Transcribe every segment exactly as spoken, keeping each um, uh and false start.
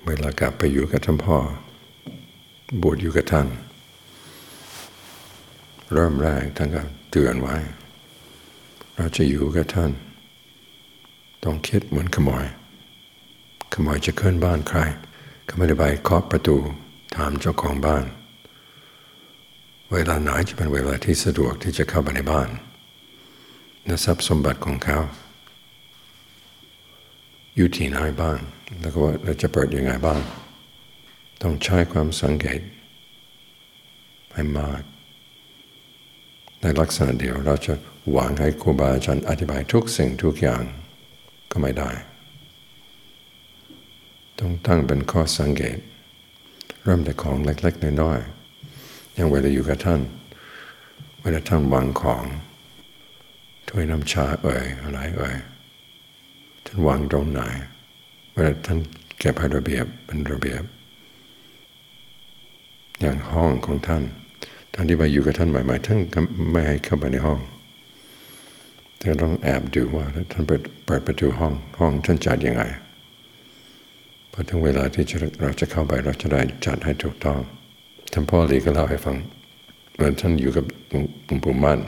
เวลากลับไปอยู่กับท่านพ่อบวชอยู่กับท่านเริ่มแรกท่านก็เตือนไว้เราจะอยู่กับท่านต้องคิดเหมือนขโมยขโมยจะขึ้นบ้านใครก็ไม่ได้ไปเคาะประตูถามเจ้าของบ้านเวลาไหนจะเป็นเวลาที่สะดวกที่จะเข้าไปในบ้านและทรัพย์สมบัติของเขาอยู่ที่ไหนบ้างแล้วก็ว่าเราจะเปิดยังไงบ้างต้องใช้ความสังเกตให้มากในลักษณะเดียวเราจะหวังให้ครูบาอาจารย์อธิบายทุกสิ่งทุกอย่างก็ไม่ได้ต้องตั้งเป็นข้อสังเกตเริ่มแต่ของเล็กๆน้อยๆอย่างเวลาอยู่กับท่านเวลาท่านวางของถ้วยน้ำชาเอ่ยอะไรเอ่ยท่านวางตรงไหนเวลาท่านเก็บให้ระเบียบเป็นระเบียบอย่างห้องของท่านตอนที่ไปอยู่กับท่านใหม่ๆท่านไม่ให้เข้าไปในห้องท่านต้องแอบดูว่าท่านเปิดเปิดประตูห้องห้องท่านจัดยังไงพอถึงเวลาที่เราจะเข้าไปเราจะได้จัดให้ถูกต้องท่านพ่อหลีก็เล่าให้ฟังเมื่อท่านอยู่กับหลวงปู่มั่น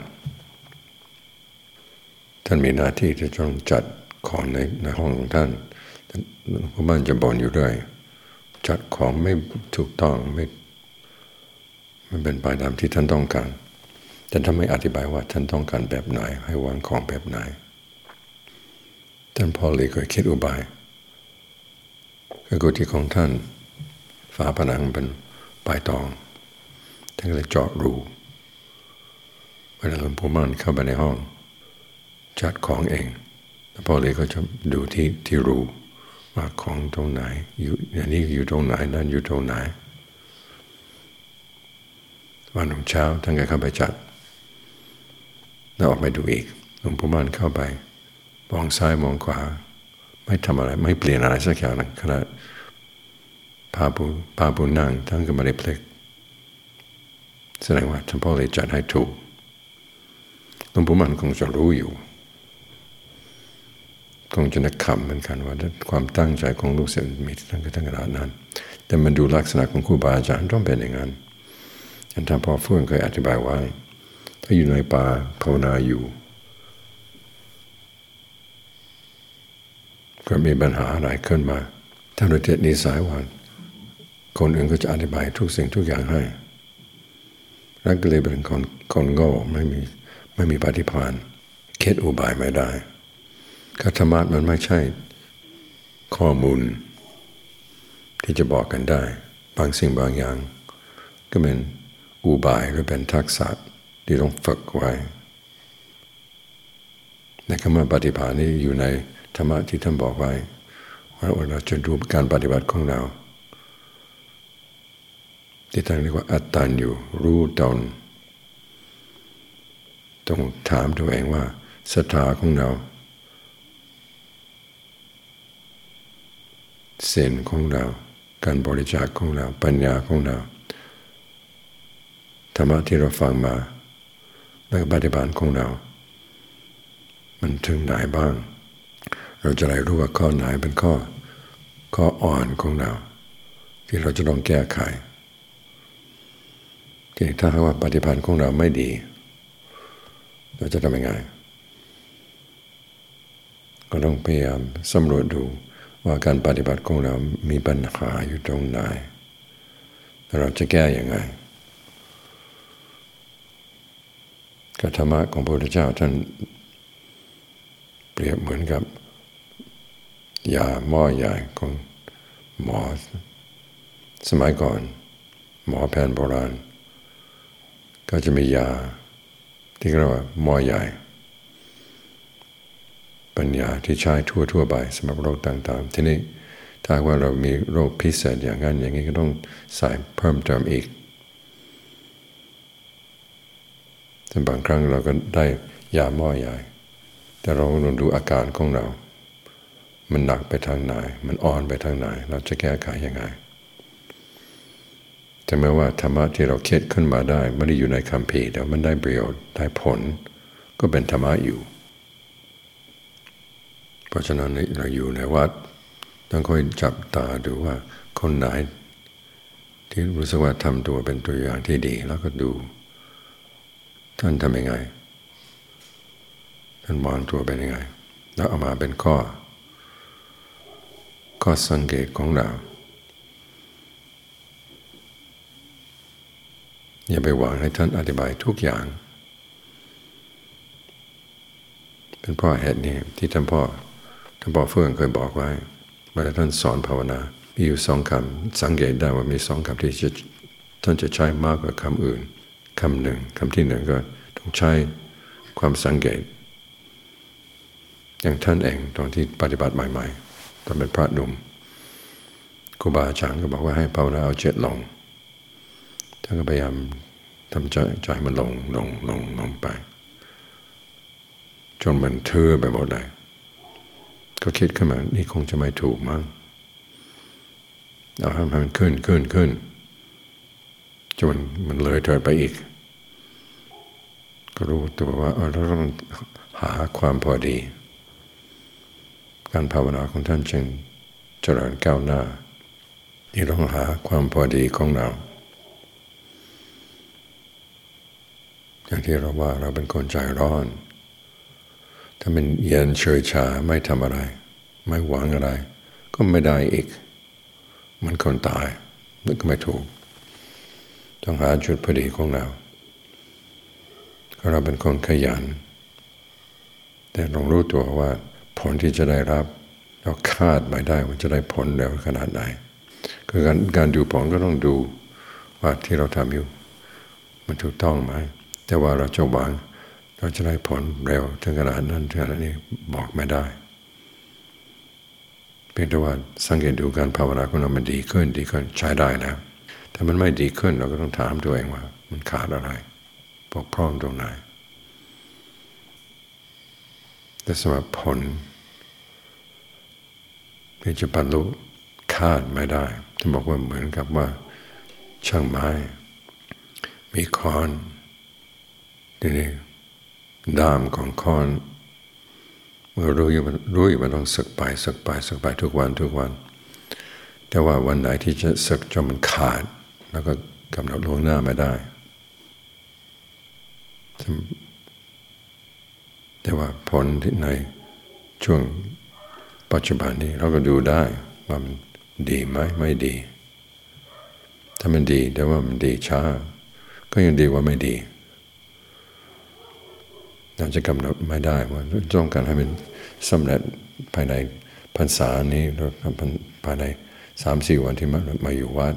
ท่านมีหน้าที่ที่ต้องจัดของในในห้องของท่านหลวงปู่มั่นจะบ่นอยู่ด้วยจัดของไม่ถูกต้องไม่ไม่เป็นไปตามที่ท่านต้องการแต่ท่านไม่อธิบายว่าท่านต้องการแบบไหนให้วางของแบบไหนท่านพ่อหลีก็คิดอุบายคือกุฏิของท่านฝาผนังเป็นปลายตองท่านก็เลยเจาะรูเวลาหลวงปู่มั่นเข้าไปในห้องจัดของเองแล้วพ่อเลยก็จะดูที่ที่รูว่าของตรงไหนอยู่อันนี้อยู่ตรงไหนนั่นอยู่ตรงไหนวันของเช้าท่านก็เข้าไปจัดแล้วออกไปดูอีกหลวงปู่มั่นเข้าไปมองซ้ายมองขวาไม่ทำอะไรไม่เปลี่ยนอะไรสักอย่างนะขณะพาปูพาปูนั่งท่านก็ไม่ได้เพลิกแสดงว่าท่านพ่อเลยจัดให้ถูกหลวงปู่มั่นคงจะรู้อยู่คงจะนึกขำเหมือนกันว่าความตั้งใจของลูกศิษย์มีทั้งขนาดนั้นแต่มันดูลักษณะของครูบาอาจารย์ต้องเป็นอย่างนั้นอย่างท่านพ่อเฟื่องเคยอธิบายไว้ถ้าอยู่ในป่าภาวนาอยู่ก็มีปัญหาอะไรขึ้นมาถ้าโดยเทศนิสัยว่าคนอื่นก็จะอธิบายทุกสิ่งทุกอย่างให้แล้วก็เลยเป็นคนคนโง่ไม่มีไม่มีปฏิภาณคิดอุบายไม่ได้ธรรมะมันไม่ใช่ข้อมูลที่จะบอกกันได้บางสิ่งบางอย่างก็เป็นอุบายหรือเป็นทักษะที่ต้องฝึกไว้ในคำว่าปฏิภาณนี้อยู่ในธรรมะที่ท่านบอกไว้ว่าเราจะดูการปฏิบัติของเราที่ท่านเรียกว่าอัตตัญญูรู้ตนต้องถามตัวเองว่าศรัทธาของเราศีลของเราการบริจาคของเราปัญญาของเราธรรมะที่เราฟังมาและปฏิบัติของเรามันถึงไหนบ้างเราจะได้รู้ว่าข้อไหนเป็นข้อข้ออ่อนของเราที่เราจะต้องแก้ไขที่ถ้าหากว่าปฏิบัติของเราไม่ดีเราจะทำยังไงก็ต้องพยายามสำรวจดูว่าการปฏิบัติของเรามีปัญหาอยู่ตรงไหนแล้วเราจะแก้อย่างไรธรรมะของพระพุทธเจ้าท่านเปรียบเหมือนกับยาหม้อใหญ่ของหมอสมัยก่อนหมอแผนโบราณก็จะมียาที่เรียกว่าหม้อใหญ่ปัญญาที่ใช้ทั่วๆไปสำหรับโรคต่างๆทีนี้ถ้าว่าเรามีโรคพิเศษอย่างนั้นอย่างนี้ก็ต้องใส่เพิ่มเติมอีกแต่บางครั้งเราก็ได้ยาหม้อใหญ่แต่เราต้องดูอาการของเรามันหนักไปทางไหนมันอ่อนไปทางไหนเราจะแก้ไขยังไงแต่แม้ว่าธรรมะที่เราคิดขึ้นมาได้ไม่ได้อยู่ในคัมภีร์แต่มันได้ประโยชน์ได้ผลก็เป็นธรรมะอยู่เพราะฉะนั้นเราอยู่ในวัดต้องคอยจับตาดูว่าคนไหนที่รู้สึกว่าทำตัวเป็นตัวอย่างที่ดีแล้วก็ดูท่านทำยังไงท่านวางตัวเป็นยังไงแล้วเอามาเป็นข้อข้อสังเกตของเราอย่าไปหวังให้ท่านอธิบายทุกอย่างเป็นเพราะเหตุนี้ที่ท่านพ่อท่านพ่อเฟื่องเคยบอกไว้เวลาท่านสอนภาวนามีอยู่สองคำสังเกตได้ว่ามีสองคำที่ท่านจะใช้มากกว่าคำอื่นคำหนึ่งคำที่หนึ่งก็ต้องใช้ความสังเกตอย่างท่านเองตอนที่ปฏิบัติใหม่ๆตอนเป็นพระหนุ่มครูบาอาจารย์ก็บอกว่าให้ภาวนาเอาจิตลงท่านก็พยายามทำใจใจมันลงลงลงลงไปจนมันเทื่อไปหมดเลยก็คิดขึ้นมานี่คงจะไม่ถูกมั้งเอาให้มันขึ้นขึ้นขึ้นจนมันเลยเถิดไปอีกก็รู้ตัวว่าเราต้องหาความพอดีการภาวนาของท่านจึงเจริญก้าวหน้าที่ต้องหาความพอดีของเราอย่างที่เราว่าเราเป็นคนใจร้อนถ้าเป็นเย็นเฉยชาไม่ทำอะไรไม่หวังอะไรก็ไม่ได้อีกมันคนตายนั่นก็ไม่ถูกต้องหาจุดพอดีของเราเราเป็นคนขยันแต่ต้องรู้ตัวว่าผลที่จะได้รับเราคาดไม่ได้ว่าจะได้ผลเร็วขนาดไหนคือการการดูผลก็ต้องดูว่าที่เราทำอยู่มันถูกต้องไหมแต่ว่าเราจะหวังเราจะได้ผลเร็วถึงขนาดนั้นถึงขนาดนี้บอกไม่ได้เพียงแต่ว่าสังเกตดูการภาวนาของเรามันดีขึ้นดีขึ้นใช้ได้แล้วถ้ามันไม่ดีขึ้นเราก็ต้องถามตัวเองว่ามันขาดอะไรบกพร่องตรงไหนแต่สำหรับผลที่จะบรรลุคาดไม่ได้จะบอกว่าเหมือนกับว่าช่างไม้มีค้อนทีนี้ด้ามของค้อนเมื่อรู้อยู่รู้อยู่มันต้องสึกไปสึกไปสึกไปทุกวันทุกวันแต่ว่าวันไหนที่จะสึกจนมันขาดแล้วก็กำหนดล่วงหน้าไม่ได้แต่ว่าผลที่ในช่วงปัจจุบันนี้เราก็ดูได้ว่ามันดีไหมไม่ดีถ้ามันดีแต่ว่ามันดีช้าก็ยังดีกว่าไม่ดีเราจะกำหนดไม่ได้ว่าต้องการให้มันสำเร็จภายในพรรษานี้หรือภายในสามสี่วันที่มามาอยู่วัด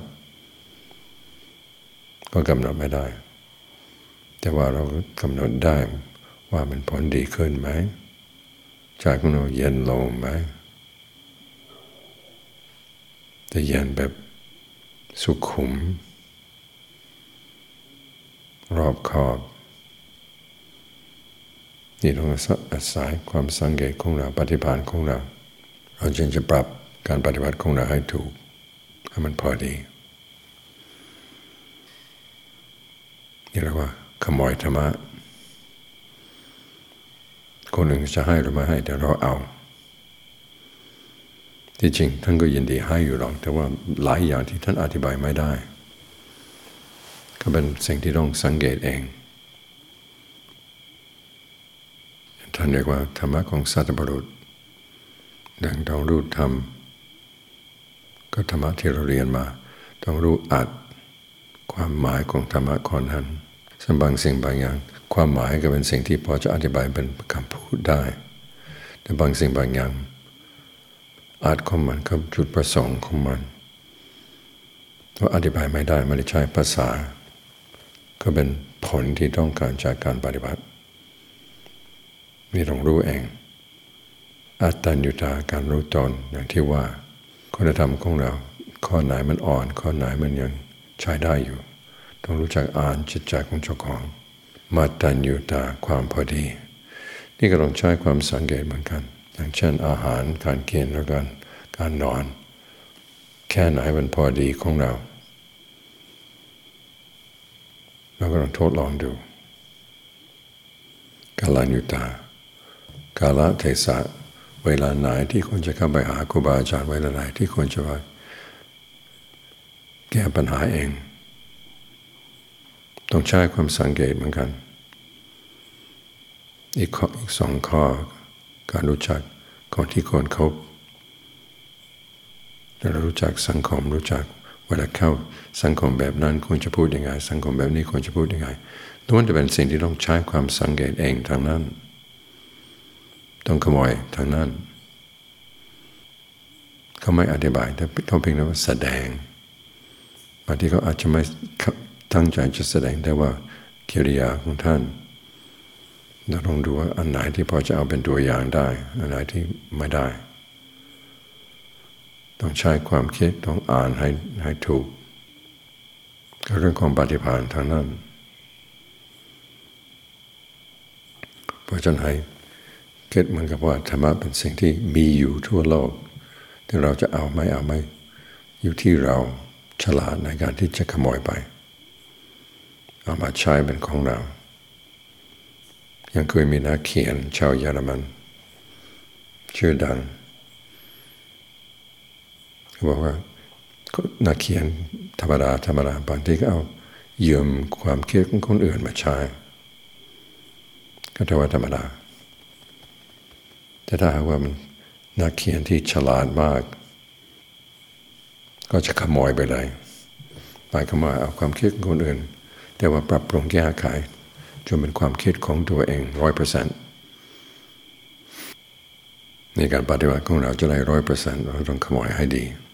ก็กำหนดไม่ได้แต่ว่าเรากำหนดได้ว่ามันผลดีขึ้นไหมใจของเราเย็นลงไหมแต่เย็นแบบสุขุมรอบขอบนี่ต้องอาศัยความสังเกตของเราปฏิภาณของเราเราจึงจะปรับการปฏิบัติของเราให้ถูกให้มันพอดีนี่เรียกว่าขโมยธรรมะคนหนึ่งจะให้หรือไม่ให้แต่เราเอาที่จริงท่านก็ยินดีให้อยู่หรอกแต่ว่าหลายอย่างที่ท่านอธิบายไม่ได้ก็เป็นสิ่งที่ต้องสังเกตเองท่านเรียกว่าธรรมะของสัตบุรุษดังต้องรู้ธรรมก็ธรรมะที่เราเรียนมาต้องรู้อัดความหมายของธรรมะข้อนั้นซึ่งบางสิ่งบางอย่างความหมายก็เป็นสิ่งที่พอจะอธิบายเป็นคำพูดได้แต่บางสิ่งบางอย่างอัดของมันกับจุดประสงค์ของมันว่าอธิบายไม่ได้ไม่ได้ใช้ภาษาก็เป็นผลที่ต้องการจากการปฏิบัตินี่ต้องรู้เองอัตตัญญุตาการรู้ตนอย่างที่ว่าคุณธรรมของเราข้อไหนมันอ่อนข้อไหนมันยังใช้ได้อยู่ต้องรู้จักอ่านจิตใจของเจ้าของมัตตัญญูตาความพอดีนี่ก็ต้องใช้ความสังเกตเหมือนกันอย่างเช่นอาหารการกินแล้วกันการนอนแค่ไหนมันพอดีของเราเราก็ต้องทดลองดูกาลาญุตากาลเทศะเวลาไหนที่ควรจะเข้าไปหาครูบาอาจารย์เวลาไหนที่ควรจะไปแก้ปัญหาเองต้องใช้ความสังเกตเหมือนกันอีกข้ออีกสองข้อการรู้จักก่อนที่ควรคบเรารู้จักสังคมรู้จักเวลาเข้าสังคมแบบนั้นควรจะพูดยังไงสังคมแบบนี้ควรจะพูดยังไงล้วนจะเป็นสิ่งที่ต้องใช้ความสังเกตเองทางนั้นต้องขโมยทางนั้นเขาไม่อธิบายแต่เขาเพียงแต่ว่าแสดงบางทีเขาอาจจะไม่ตั้งใจจะแสดงแต่ว่ากิริยาของท่านเราต้องดูว่าอันไหนที่พอจะเอาเป็นตัวอย่างได้อันไหนที่ไม่ได้ต้องใช้ความคิดต้องอ่านให้ให้ถูกก็เรื่องของปฏิภาณทางนั้นเพราะฉะนั้นให้คิดเหมือนกับว่าธรรมะเป็นสิ่งที่มีอยู่ทั่วโลกที่เราจะเอาไม่เอาไม่อยู่ที่เราฉลาดในการที่จะขโมยไปเอามาใช้เป็นของเรายังเคยมีนักเขียนชาวเยอรมันชื่อดังเขาบอกว่านักเขียนธรรมดาธรรมดาบางทีก็เอายืมความคิดของคนอื่นมาใช้ก็ถือว่าธรรมดาแต่ถ้าว่ามันนักเขียนที่ฉลาดมากก็จะขโมยไปเลยไปขโมยเอาความคิดของคนอื่นแต่ว่าปรับปรุงแก้ไขจนเป็นความคิดของตัวเองร้อยเปอร์เซ็นต์ในการปฏิบัติของเราจะได้ร้อยเปอร์เซ็นต์เราต้องขโมยให้ดี